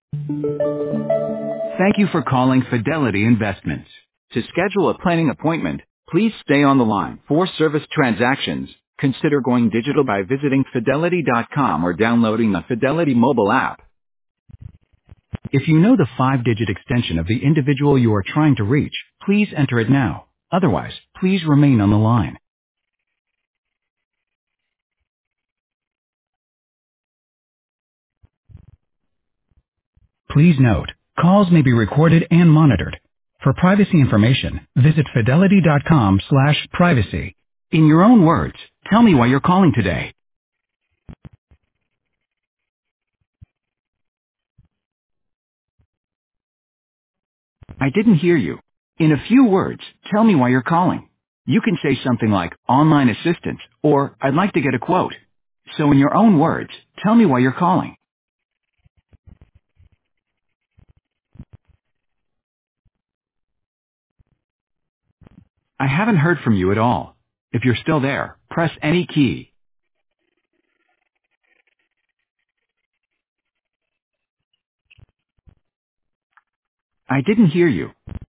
Thank you for calling Fidelity Investments. To schedule a planning appointment, please stay on the line. For service transactions, consider going digital by visiting fidelity.com or downloading the Fidelity mobile app. If you know the 5-digit extension of the individual you are trying to reach, please enter it now. Otherwise, please remain on the line. Please note, calls may be recorded and monitored. For privacy information, visit fidelity.com/privacy. In your own words, tell me why you're calling today. I didn't hear you. In a few words, tell me why you're calling. You can say something like, online assistance, or I'd like to get a quote. So in your own words, tell me why you're calling. I haven't heard from you at all. If you're still there, press any key. I didn't hear you.